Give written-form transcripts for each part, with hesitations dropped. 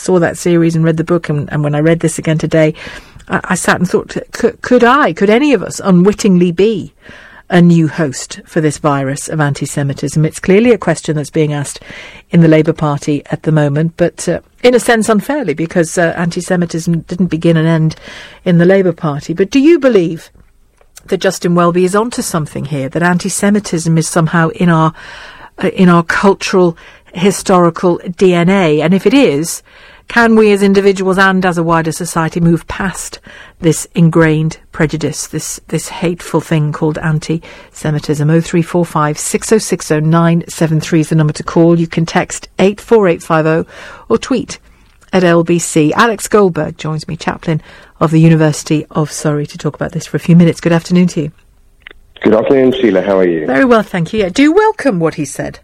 saw that series and read the book, and when I read this again today, I sat and thought, could any of us unwittingly be a new host for this virus of anti-Semitism? It's clearly a question that's being asked in the Labour Party at the moment, but in a sense unfairly, because anti-Semitism didn't begin and end in the Labour Party. But do you believe that Justin Welby is onto something here, that anti-Semitism is somehow in our cultural, historical DNA? And if it is, can we as individuals and as a wider society move past this ingrained prejudice, this hateful thing called anti-Semitism? 0345 6060 973 is the number to call. You can text 84850 or tweet at LBC. Alex Goldberg joins me, chaplain of the University of Surrey, to talk about this for a few minutes. Good afternoon to you. Good afternoon, Sheila. How are you? Very well, thank you. Yeah. Do you welcome what he said?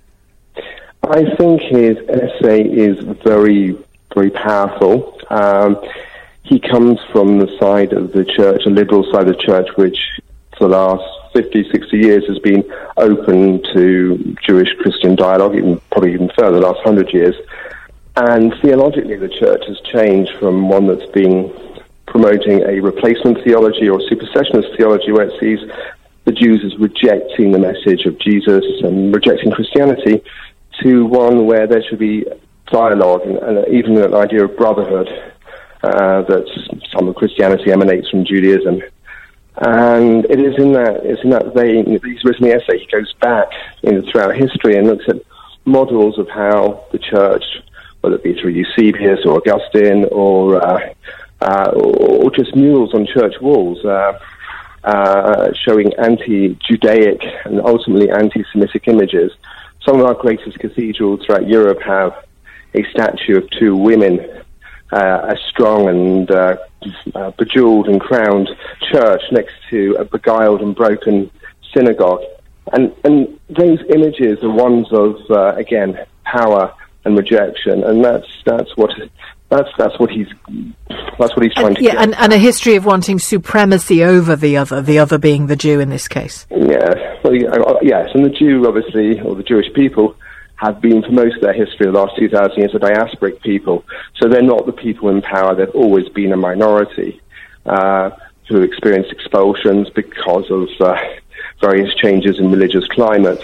I think his essay is very, very powerful. He comes from the side of the church, a liberal side of the church, which for the last 50, 60 years has been open to Jewish-Christian dialogue, probably even further, the last 100 years. And theologically, the church has changed from one that's been promoting a replacement theology or supersessionist theology, where it sees the Jews as rejecting the message of Jesus and rejecting Christianity, to one where there should be dialogue and even an idea of brotherhood, that some of Christianity emanates from Judaism. And it's in that vein that he's written the essay. He goes back throughout history and looks at models of how the church, whether it be through Eusebius or Augustine or just murals on church walls, showing anti-Judaic and ultimately anti-Semitic images. Some of our greatest cathedrals throughout Europe have a statue of two women, a strong and bejeweled and crowned church next to a beguiled and broken synagogue. And those images are ones of, again, power and rejection, and that's what he's trying to get. And a history of wanting supremacy over the other being the Jew in this case. Yeah, well, yes, and the Jew, obviously, or the Jewish people, have been, for most of their history, the last 2,000 years, a diasporic people. So they're not the people in power. They've always been a minority who experienced expulsions because of various changes in religious climate,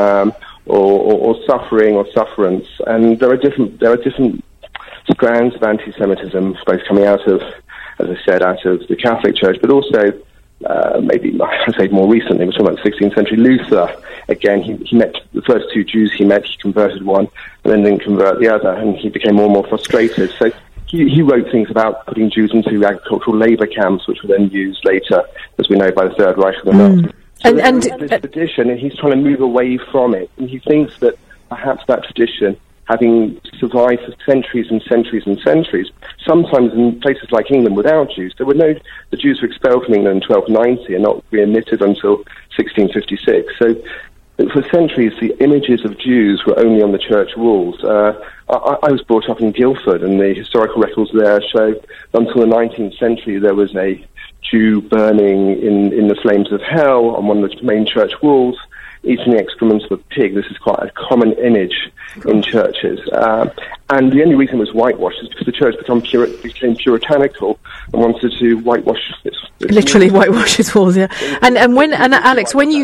or suffering or sufferance. And there are different strands of anti-Semitism, both coming out of, as I said, out of the Catholic Church, but also maybe, I say more recently, we're talking about the 16th century, Luther. Again, he met the first two Jews he met, he converted one, and then didn't convert the other, and he became more and more frustrated. So he wrote things about putting Jews into agricultural labour camps, which were then used later, as we know, by the Third Reich of the Nazis. So this tradition, and he's trying to move away from it, and he thinks that perhaps that tradition, having survived for centuries and centuries and centuries, sometimes in places like England without Jews. The Jews were expelled from England in 1290 and not readmitted until 1656. So for centuries, the images of Jews were only on the church walls. I was brought up in Guildford, and the historical records there show until the 19th century there was a Jew burning in the flames of hell on one of the main church walls, eating the excrements of a pig. This is quite a common image in churches. And the only reason it was whitewashed is because the church became puritanical and wanted to whitewash its literally whitewash its walls, yeah. And Alex, when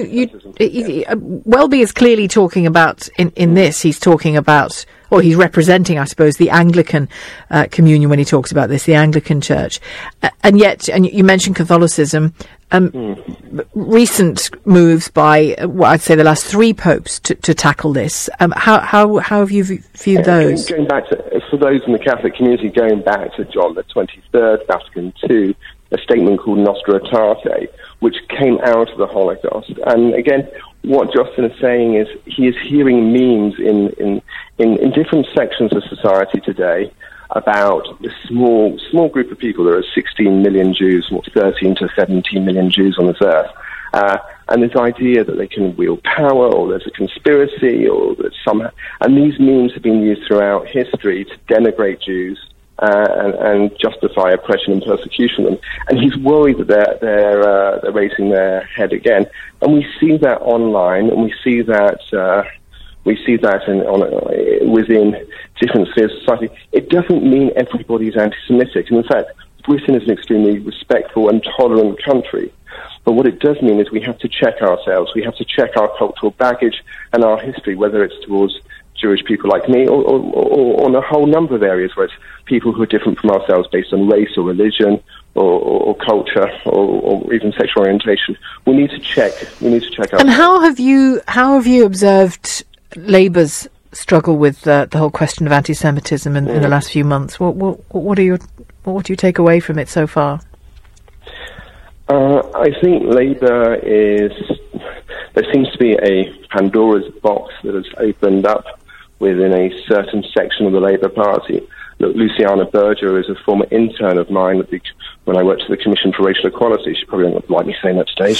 Welby is clearly talking about, in this, he's talking about, or he's representing, I suppose, the Anglican communion when he talks about this, the Anglican Church. And yet, and you mentioned Catholicism, recent moves by, I'd say, the last three popes to tackle this. How have you viewed those? Going back to, for those in the Catholic community, going back to John the 23rd, Vatican II, a statement called Nostra Aetate, which came out of the Holocaust. And again, what Justin is saying is he is hearing memes in different sections of society today about the small group of people. There are 16 million Jews, 13 to 17 million Jews on this earth. And this idea that they can wield power, or there's a conspiracy, or that somehow... And these memes have been used throughout history to denigrate Jews and justify oppression and persecution. And he's worried that they're raising their head again. And we see that online, and we see that We see that within different spheres of society. It doesn't mean everybody is anti-Semitic. And in fact, Britain is an extremely respectful and tolerant country. But what it does mean is we have to check ourselves. We have to check our cultural baggage and our history, whether it's towards Jewish people like me or on a whole number of areas where it's people who are different from ourselves based on race or religion or culture or even sexual orientation. We need to check. Ourselves. And how have you observed Labour's struggle with the whole question of anti-Semitism in the last few months? What do you take away from it so far? I think Labour there seems to be a Pandora's box that has opened up within a certain section of the Labour Party. Look, Luciana Berger is a former intern of mine when I worked at the Commission for Racial Equality. She probably won't like me saying that today.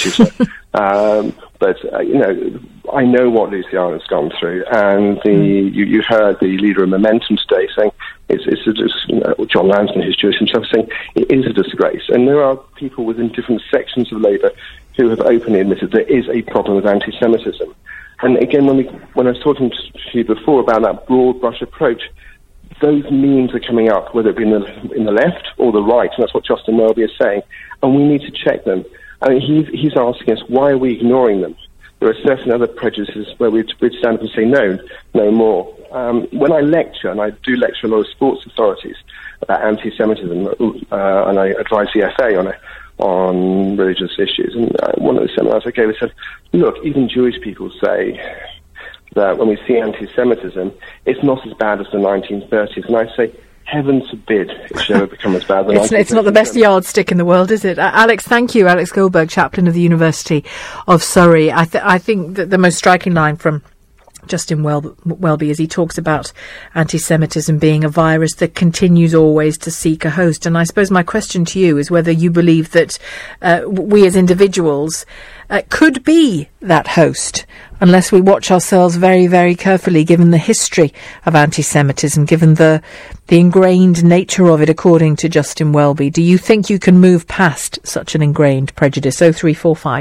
I know what Luciana's gone through, and you heard the leader of Momentum today saying John Lansman, who's Jewish himself, saying it is a disgrace. And there are people within different sections of Labour who have openly admitted there is a problem with anti-Semitism. And again, when I was talking to you before about that broad brush approach, those memes are coming up, whether it be in the left or the right, and that's what Justin Welby is saying, and we need to check them. I mean, he's asking us, why are we ignoring them? There are certain other prejudices where we'd stand up and say, no more. When I lecture, and I do lecture a lot of sports authorities about anti-Semitism, and I advise the FA on religious issues, and one of the seminars I gave, I said, look, even Jewish people say that when we see anti-Semitism, it's not as bad as the 1930s. And I say, heaven forbid it should ever become as bad as the 1930s. It's not the best yardstick in the world, is it? Alex, thank you. Alex Goldberg, chaplain of the University of Surrey. I think that the most striking line from Justin Welby as he talks about anti-Semitism being a virus that continues always to seek a host. And I suppose my question to you is whether you believe that we as individuals could be that host, unless we watch ourselves very, very carefully, given the history of anti-Semitism, given the ingrained nature of it, according to Justin Welby. Do you think you can move past such an ingrained prejudice? 0345